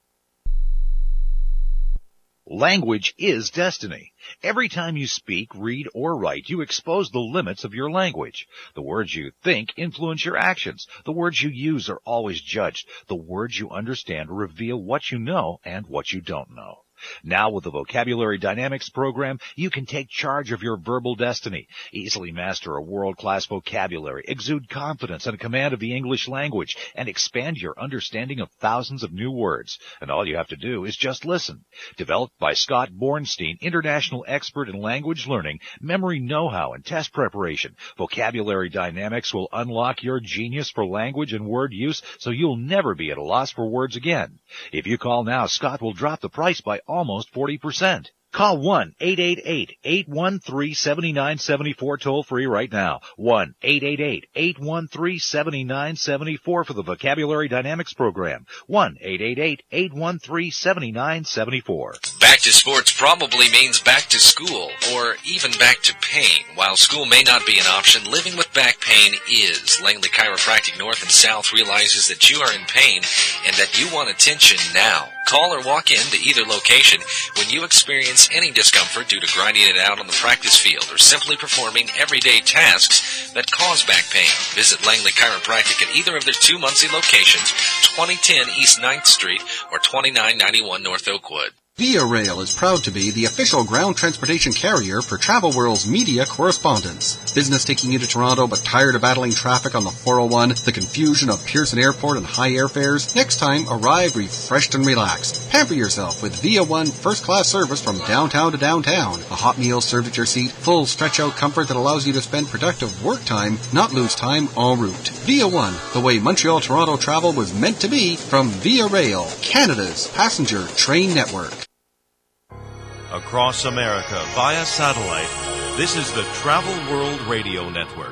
Language is destiny. Every time you speak, read, or write, you expose the limits of your language. The words you think influence your actions. The words you use are always judged. The words you understand reveal what you know and what you don't know. Now with the Vocabulary Dynamics program, you can take charge of your verbal destiny, easily master a world-class vocabulary, exude confidence and command of the English language, and expand your understanding of thousands of new words. And all you have to do is just listen. Developed by Scott Bornstein, international expert in language learning, memory know-how, and test preparation, Vocabulary Dynamics will unlock your genius for language and word use so you'll never be at a loss for words again. If you call now, Scott will drop the price by almost 40%. Call 1-888-813-7974 toll free right now. 1-888-813-7974 for the Vocabulary Dynamics program. 1-888-813-7974. Back to sports probably means back to school or even back to pain. While school may not be an option, living with back pain is. Langley Chiropractic North and South realizes that you are in pain and that you want attention now. Call or walk in to either location when you experience any discomfort due to grinding it out on the practice field or simply performing everyday tasks that cause back pain. Visit Langley Chiropractic at either of their 2 Muncie locations, 2010 East 9th Street or 2991 North Oakwood. Via Rail is proud to be the official ground transportation carrier for Travel World's media correspondents. Business taking you to Toronto but tired of battling traffic on the 401, the confusion of Pearson Airport and high airfares? Next time, arrive refreshed and relaxed. Pamper yourself with Via One first-class service from downtown to downtown. A hot meal served at your seat, full stretch-out comfort that allows you to spend productive work time, not lose time en route. Via One, the way Montreal-Toronto travel was meant to be from Via Rail, Canada's passenger train network. Across America via satellite, this is the Travel World Radio Network.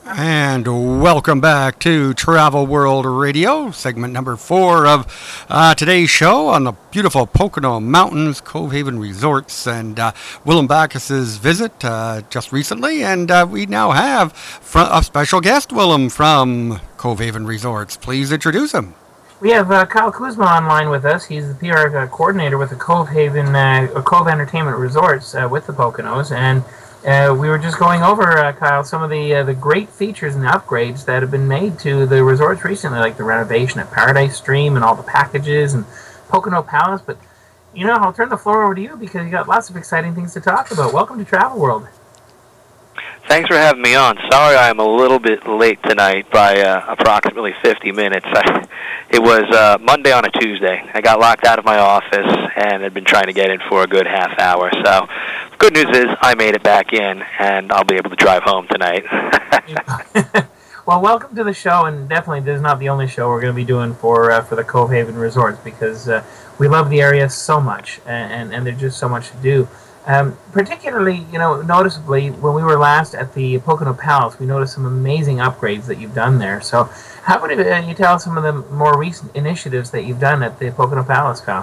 And welcome back to Travel World Radio, segment number 4 of today's show on the beautiful Pocono Mountains, Cove Haven Resorts, and Willem Backus's visit just recently. And we now have a special guest, Willem, from Cove Haven Resorts. Please introduce him. We have Kyle Kuzma online with us. He's the PR coordinator with the Cove Haven Cove Entertainment Resorts with the Poconos, and we were just going over, Kyle, some of the great features and upgrades that have been made to the resorts recently, like the renovation at Paradise Stream and all the packages and Pocono Palace. But, I'll turn the floor over to you because you got lots of exciting things to talk about. Welcome to Travel World. Thanks for having me on. Sorry I'm a little bit late tonight by approximately 50 minutes. It was Monday on a Tuesday. I got locked out of my office and had been trying to get in for a good half hour. So good news is I made it back in, and I'll be able to drive home tonight. Well, welcome to the show, and definitely this is not the only show we're going to be doing for the Cove Haven Resorts because we love the area so much, and there's just so much to do. Particularly, noticeably, when we were last at the Pocono Palace, we noticed some amazing upgrades that you've done there. So how would you tell some of the more recent initiatives that you've done at the Pocono Palace, Kyle?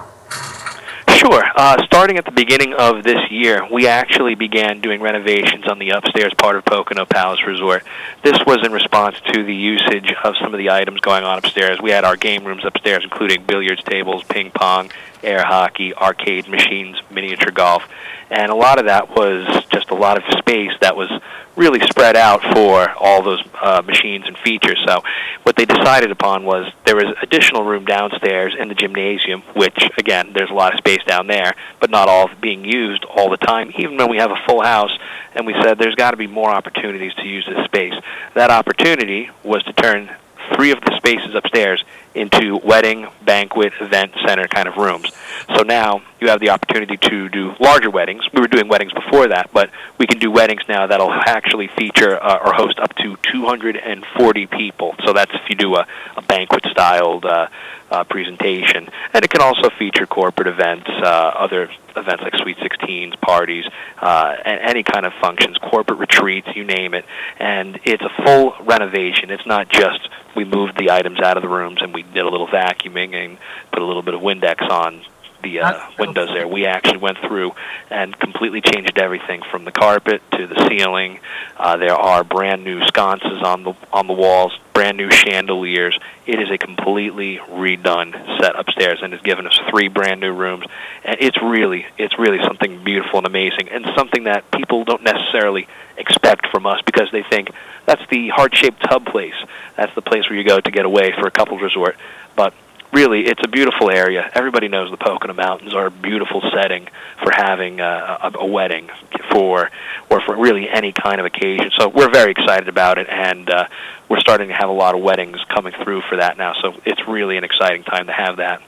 Sure. Starting at the beginning of this year, we actually began doing renovations on the upstairs part of Pocono Palace Resort. This was in response to the usage of some of the items going on upstairs. We had our game rooms upstairs, including billiards tables, ping pong, air hockey, arcade machines, miniature golf. And a lot of that was just a lot of space that was really spread out for all those machines and features. So what they decided upon was there was additional room downstairs in the gymnasium, which, again, there's a lot of space down there, but not all of it being used all the time, even when we have a full house. And we said there's got to be more opportunities to use this space. That opportunity was to turn 3 of the spaces upstairs into wedding, banquet, event center kind of rooms. So now you have the opportunity to do larger weddings. We were doing weddings before that, but we can do weddings now that'll actually feature or host up to 240 people. So that's if you do a banquet-styled presentation. And it can also feature corporate events, other events like Sweet 16s, parties, and any kind of functions, corporate retreats, you name it. And it's a full renovation. It's not just we moved the items out of the rooms and we did a little vacuuming and put a little bit of Windex on the windows there. We actually went through and completely changed everything from the carpet to the ceiling. There are brand new sconces on the walls, brand new chandeliers. It is a completely redone set upstairs, and it's given us 3 brand new rooms. And it's really something beautiful and amazing, and something that people don't necessarily expect from us because they think that's the heart-shaped tub place. That's the place where you go to get away for a couples resort. But really, it's a beautiful area. Everybody knows the Pocono Mountains are a beautiful setting for having a wedding or for really any kind of occasion. So we're very excited about it, and we're starting to have a lot of weddings coming through for that now. So it's really an exciting time to have that.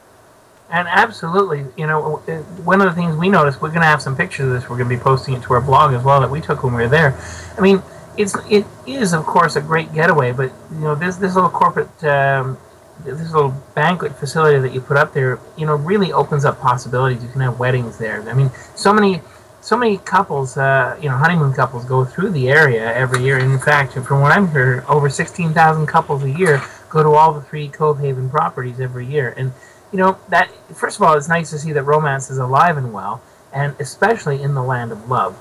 And absolutely, one of the things we noticed, we're going to have some pictures of this. We're going to be posting it to our blog as well that we took when we were there. I mean, it is, of course, a great getaway, but, this little corporate... this little banquet facility that you put up there, really opens up possibilities. You can have weddings there. I mean, so many couples, honeymoon couples go through the area every year. And in fact, from what I'm heard, over 16,000 couples a year go to all the 3 Cove Haven properties every year. And, that, first of all, it's nice to see that romance is alive and well, and especially in the land of love,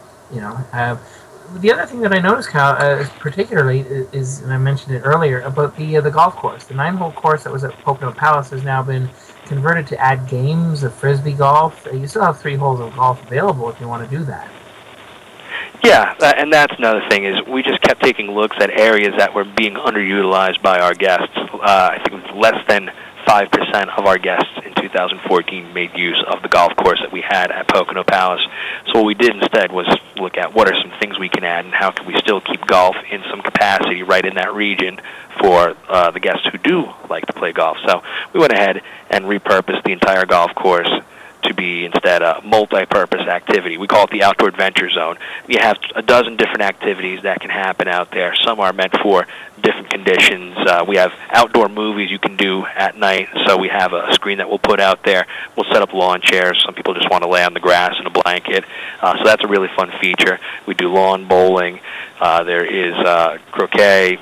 The other thing that I noticed, Kyle, particularly is, and I mentioned it earlier, about the golf course. The 9-hole course that was at Pocono Palace has now been converted to add games of Frisbee golf. You still have 3 holes of golf available if you want to do that. Yeah, and that's another thing is we just kept taking looks at areas that were being underutilized by our guests. I think it was less than 5% of our guests in 2014 made use of the golf course that we had at Pocono Palace. So what we did instead was look at what are some things we can add and how can we still keep golf in some capacity right in that region for the guests who do like to play golf. So we went ahead and repurposed the entire golf course to be instead a multi-purpose activity. We call it the Outdoor Adventure Zone. We have a dozen different activities that can happen out there. Some are meant for different conditions. We have outdoor movies you can do at night, so we have a screen that we'll put out there. We'll set up lawn chairs. Some people just want to lay on the grass in a blanket, so that's a really fun feature. We do lawn bowling. There is croquet,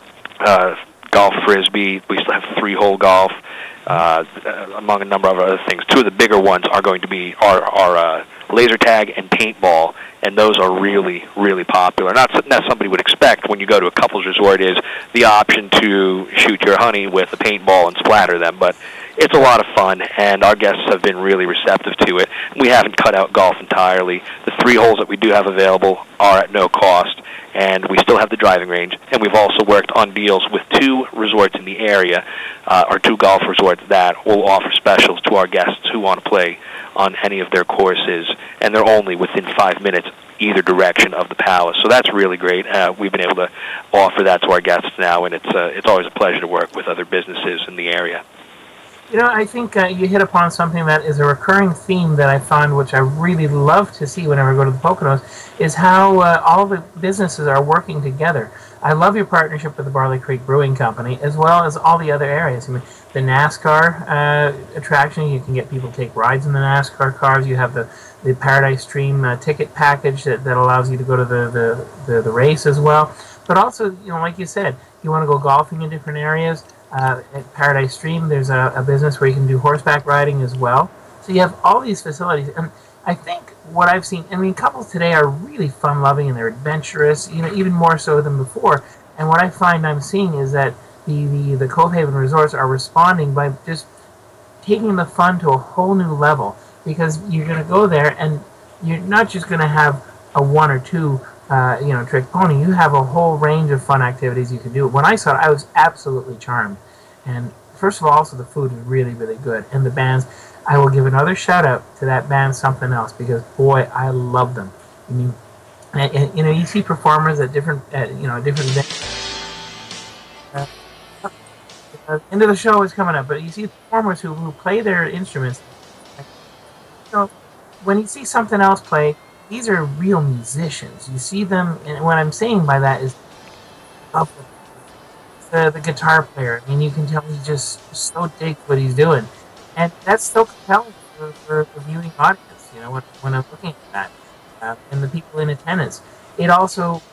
golf frisbee. We still have 3-hole golf, among a number of other things. Two of the bigger ones are going to be our laser tag and paintball, and those are really, really popular. Not that somebody would expect when you go to a couples resort is the option to shoot your honey with a paintball and splatter them, but it's a lot of fun, and our guests have been really receptive to it. We haven't cut out golf entirely. The 3 holes that we do have available are at no cost, and we still have the driving range, and we've also worked on deals with 2 resorts in the area, or 2 golf resorts that will offer specials to our guests who want to play on any of their courses, and they're only within 5 minutes either direction of the palace. So that's really great. We've been able to offer that to our guests now, and it's always a pleasure to work with other businesses in the area. You know, I think you hit upon something that is a recurring theme that I found, which I really love to see whenever I go to the Poconos, is how all the businesses are working together. I love your partnership with the Barley Creek Brewing Company, as well as all the other areas. I mean, the NASCAR attraction, you can get people to take rides in the NASCAR cars. You have the Paradise Stream ticket package that allows you to go to the race as well. But also, you know, like you said, you want to go golfing in different areas. At Paradise Stream, there's a business where you can do horseback riding as well. So you have all these facilities, and I think what I've seen, I mean, couples today are really fun-loving and they're adventurous, you know, even more so than before. And what I find I'm seeing is that the Cove Haven resorts are responding by just taking the fun to a whole new level, because you're going to go there and you're not just going to have a 1 or 2 trick pony. You have a whole range of fun activities you can do. When I saw it, I was absolutely charmed. And first of all, also the food is really, really good. And the bands, I will give another shout out to that band, Something Else, because boy, I love them. I mean, and you know, you see performers at different events. End of the show is coming up, but you see performers who play their instruments. So when you see Something Else play, these are real musicians. You see them, and what I'm saying by that is the guitar player. I mean, you can tell he just so digs what he's doing. And that's so compelling for the viewing audience, you know, when I'm looking at that, and the people in attendance. It also...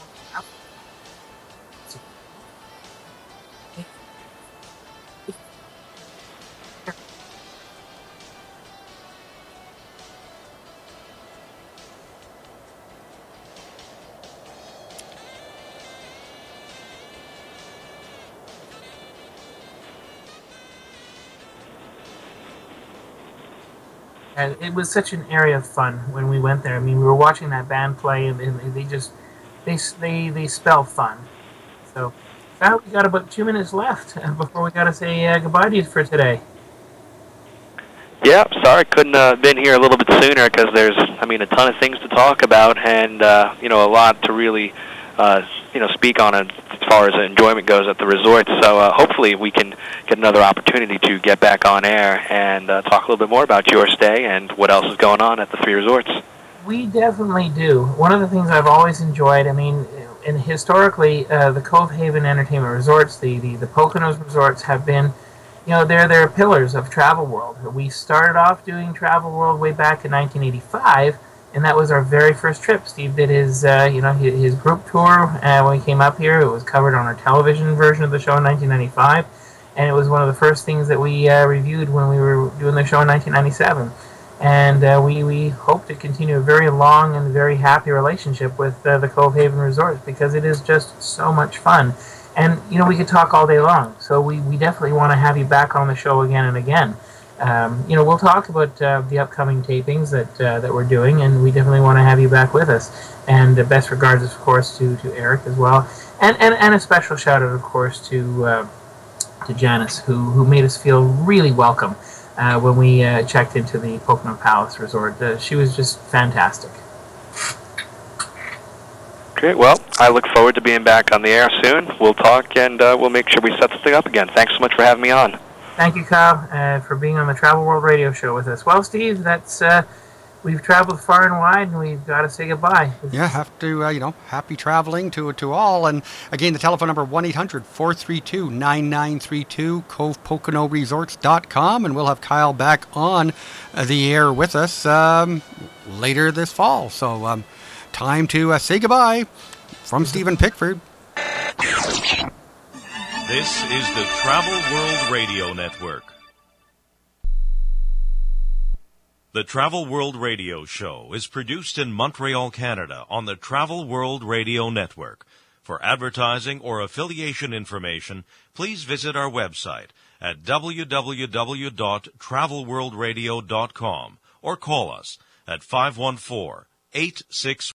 It was such an area of fun when we went there. I mean, we were watching that band play, and they spell fun. So, we got about 2 minutes left before we got to say goodbye to you for today. Yeah, sorry, couldn't have been here a little bit sooner because there's, a ton of things to talk about and, a lot to really, speak on as far as enjoyment goes at the resort. So hopefully we can get another opportunity to get back on air and talk a little bit more about your stay and what else is going on at the 3 resorts. We definitely do. One of the things I've always enjoyed, and historically, the Cove Haven Entertainment Resorts, the Poconos resorts have been, they're pillars of Travel World. We started off doing Travel World way back in 1985, and that was our very first trip. Steve did his group tour when he came up here. It was covered on our television version of the show in 1995, and it was one of the first things that we reviewed when we were doing the show in 1997. And we hope to continue a very long and very happy relationship with the Cove Haven Resorts because it is just so much fun. And, we could talk all day long, so we definitely want to have you back on the show again and again. We'll talk about the upcoming tapings that we're doing, and we definitely want to have you back with us. And best regards, of course, to Eric as well. And a special shout-out, of course, to Janice, who made us feel really welcome when we checked into the Pocono Palace Resort. She was just fantastic. Great. Well, I look forward to being back on the air soon. We'll talk, and we'll make sure we set this thing up again. Thanks so much for having me on. Thank you, Kyle, for being on the Travel World Radio Show with us. Well, Steve, that's we've traveled far and wide, and we've got to say goodbye. Yeah, have to, happy traveling to all. And again, the telephone number 1-800-432-9932, CovePoconoResorts.com, and we'll have Kyle back on the air with us later this fall. So, time to say goodbye from Stephen Pickford. This is the Travel World Radio Network. The Travel World Radio Show is produced in Montreal, Canada on the Travel World Radio Network. For advertising or affiliation information, please visit our website at www.travelworldradio.com or call us at 514-861